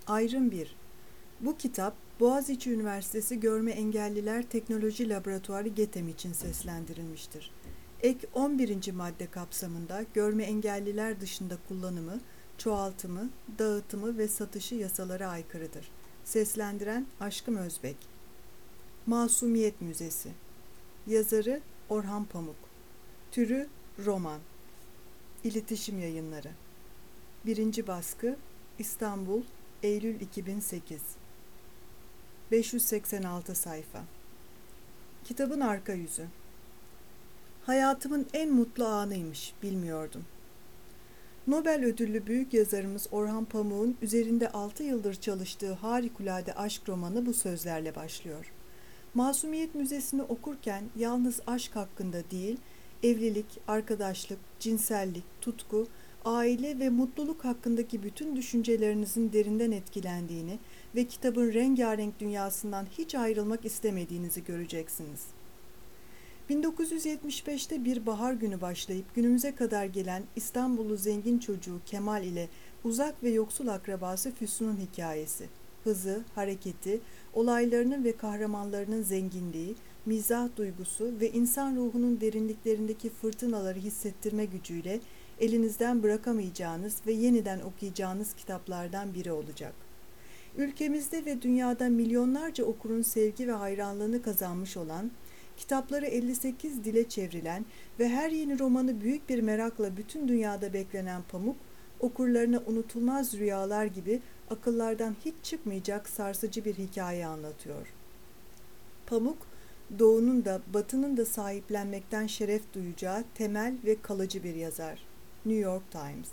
Ayrım 1. Bu kitap, Boğaziçi Üniversitesi Görme Engelliler Teknoloji Laboratuvarı GETEM için seslendirilmiştir. Ek 11. madde kapsamında görme engelliler dışında kullanımı, çoğaltımı, dağıtımı ve satışı yasalara aykırıdır. Seslendiren Aşkım Özbek. Masumiyet Müzesi. Yazarı Orhan Pamuk. Türü roman. İletişim Yayınları. 1. baskı İstanbul, Eylül 2008. 586 sayfa. Kitabın arka yüzü. Hayatımın en mutlu anıymış, bilmiyordum. Nobel ödüllü büyük yazarımız Orhan Pamuk'un üzerinde 6 yıldır çalıştığı harikulade aşk romanı bu sözlerle başlıyor. Masumiyet Müzesi'ni okurken yalnız aşk hakkında değil, evlilik, arkadaşlık, cinsellik, tutku, aile ve mutluluk hakkındaki bütün düşüncelerinizin derinden etkilendiğini ve kitabın rengarenk dünyasından hiç ayrılmak istemediğinizi göreceksiniz. 1975'te bir bahar günü başlayıp günümüze kadar gelen İstanbullu zengin çocuğu Kemal ile uzak ve yoksul akrabası Füsun'un hikayesi, hızı, hareketi, olaylarının ve kahramanlarının zenginliği, mizah duygusu ve insan ruhunun derinliklerindeki fırtınaları hissettirme gücüyle elinizden bırakamayacağınız ve yeniden okuyacağınız kitaplardan biri olacak. Ülkemizde ve dünyada milyonlarca okurun sevgi ve hayranlığını kazanmış olan, kitapları 58 dile çevrilen ve her yeni romanı büyük bir merakla bütün dünyada beklenen Pamuk, okurlarına unutulmaz rüyalar gibi akıllardan hiç çıkmayacak sarsıcı bir hikaye anlatıyor. Pamuk, Doğu'nun da Batı'nın da sahiplenmekten şeref duyacağı temel ve kalıcı bir yazar. New York Times.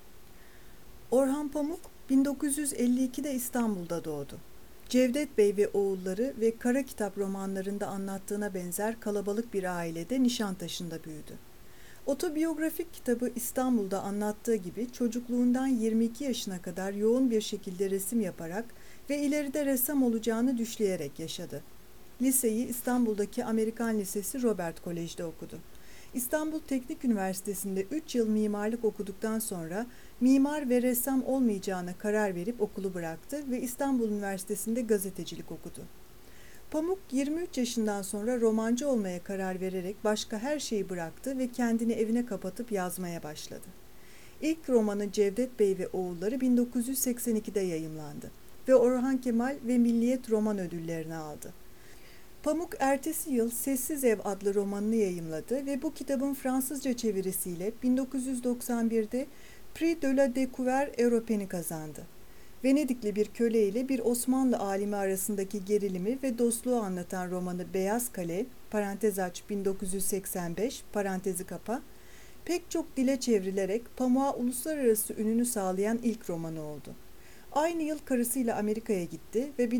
Orhan Pamuk 1952'de İstanbul'da doğdu. Cevdet Bey ve oğulları ve Kara Kitap romanlarında anlattığına benzer kalabalık bir ailede Nişantaşı'nda büyüdü. Otobiyografik kitabı İstanbul'da anlattığı gibi çocukluğundan 22 yaşına kadar yoğun bir şekilde resim yaparak ve ileride ressam olacağını düşleyerek yaşadı. Liseyi İstanbul'daki Amerikan Lisesi Robert Kolej'de okudu. İstanbul Teknik Üniversitesi'nde 3 yıl mimarlık okuduktan sonra mimar ve ressam olmayacağına karar verip okulu bıraktı ve İstanbul Üniversitesi'nde gazetecilik okudu. Pamuk 23 yaşından sonra romancı olmaya karar vererek başka her şeyi bıraktı ve kendini evine kapatıp yazmaya başladı. İlk romanı Cevdet Bey ve Oğulları 1982'de yayımlandı ve Orhan Kemal ve Milliyet Roman Ödülleri'ni aldı. Pamuk ertesi yıl Sessiz Ev adlı romanını yayımladı ve bu kitabın Fransızca çevirisiyle 1991'de Prix de la Découverte Européenne kazandı. Venedikli bir köle ile bir Osmanlı alimi arasındaki gerilimi ve dostluğu anlatan romanı Beyaz Kale, parantez aç 1985, parantezi kapa, pek çok dile çevrilerek Pamuk'a uluslararası ününü sağlayan ilk romanı oldu. Aynı yıl karısıyla Amerika'ya gitti ve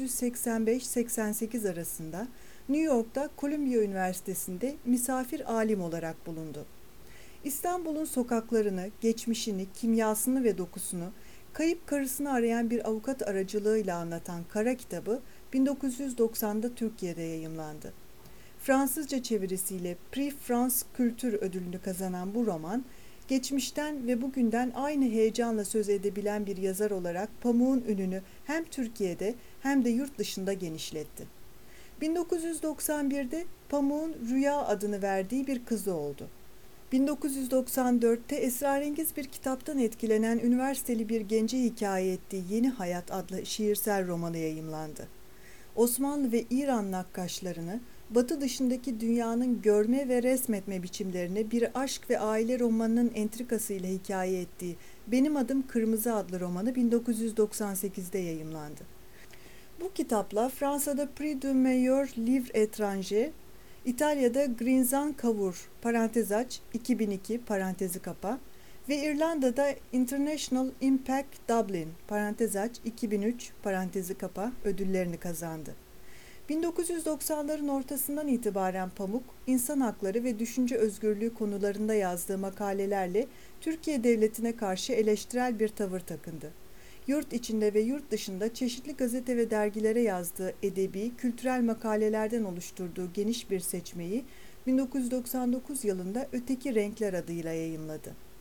1985-88 arasında New York'ta Columbia Üniversitesi'nde misafir alim olarak bulundu. İstanbul'un sokaklarını, geçmişini, kimyasını ve dokusunu kayıp karısını arayan bir avukat aracılığıyla anlatan Kara Kitabı 1990'da Türkiye'de yayımlandı. Fransızca çevirisiyle Prix France Kültür ödülünü kazanan bu roman, geçmişten ve bugünden aynı heyecanla söz edebilen bir yazar olarak Pamuk'un ününü hem Türkiye'de hem de yurt dışında genişletti. 1991'de Pamuk'un Rüya adını verdiği bir kızı oldu. 1994'te esrarengiz bir kitaptan etkilenen üniversiteli bir gence hikaye ettiği Yeni Hayat adlı şiirsel romanı yayımlandı. Osmanlı ve İran nakkaşlarını, Batı dışındaki dünyanın görme ve resmetme biçimlerini bir aşk ve aile romanının entrikasıyla hikaye ettiği Benim Adım Kırmızı adlı romanı 1998'de yayımlandı. Bu kitapla Fransa'da Prix du Meilleur Livre Étranger, İtalya'da Grinzan Cavour, parantez aç, 2002, parantezi kapa ve İrlanda'da International Impact Dublin, parantez aç, 2003, parantezi kapa ödüllerini kazandı. 1990'ların ortasından itibaren Pamuk, insan hakları ve düşünce özgürlüğü konularında yazdığı makalelerle Türkiye Devleti'ne karşı eleştirel bir tavır takındı. Yurt içinde ve yurt dışında çeşitli gazete ve dergilere yazdığı edebi, kültürel makalelerden oluşturduğu geniş bir seçmeyi 1999 yılında Öteki Renkler adıyla yayımladı.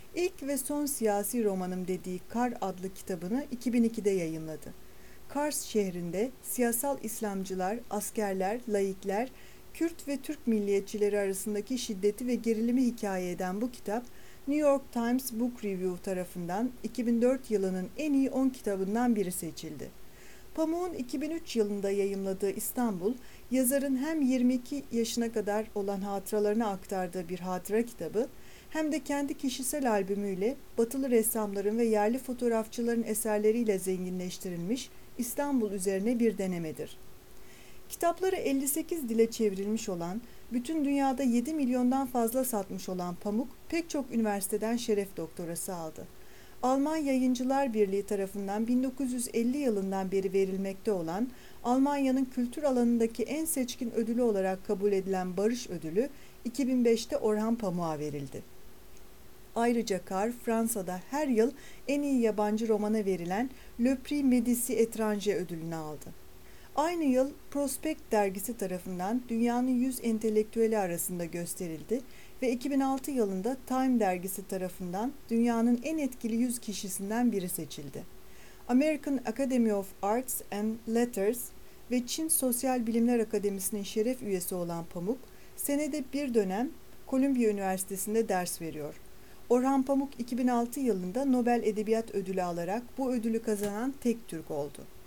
İlk ve son siyasi romanım dediği Kar adlı kitabını 2002'de yayımladı. Kars şehrinde siyasal İslamcılar, askerler, laikler, Kürt ve Türk milliyetçileri arasındaki şiddeti ve gerilimi hikaye eden bu kitap, New York Times Book Review tarafından 2004 yılının en iyi 10 kitabından biri seçildi. Pamuk'un 2003 yılında yayımladığı İstanbul, yazarın hem 22 yaşına kadar olan hatıralarını aktardığı bir hatıra kitabı, hem de kendi kişisel albümüyle batılı ressamların ve yerli fotoğrafçıların eserleriyle zenginleştirilmiş İstanbul üzerine bir denemedir. Kitapları 58 dile çevrilmiş olan, bütün dünyada 7 milyondan fazla satmış olan Pamuk, pek çok üniversiteden şeref doktorası aldı. Alman Yayıncılar Birliği tarafından 1950 yılından beri verilmekte olan, Almanya'nın kültür alanındaki en seçkin ödülü olarak kabul edilen Barış Ödülü, 2005'te Orhan Pamuk'a verildi. Ayrıca Kar, Fransa'da her yıl en iyi yabancı romana verilen Le Prix Médicis Étranger ödülünü aldı. Aynı yıl Prospect dergisi tarafından dünyanın 100 entelektüeli arasında gösterildi ve 2006 yılında Time dergisi tarafından dünyanın en etkili 100 kişisinden biri seçildi. American Academy of Arts and Letters ve Çin Sosyal Bilimler Akademisi'nin şeref üyesi olan Pamuk, senede bir dönem Columbia Üniversitesi'nde ders veriyor. Orhan Pamuk 2006 yılında Nobel Edebiyat Ödülü alarak bu ödülü kazanan tek Türk oldu.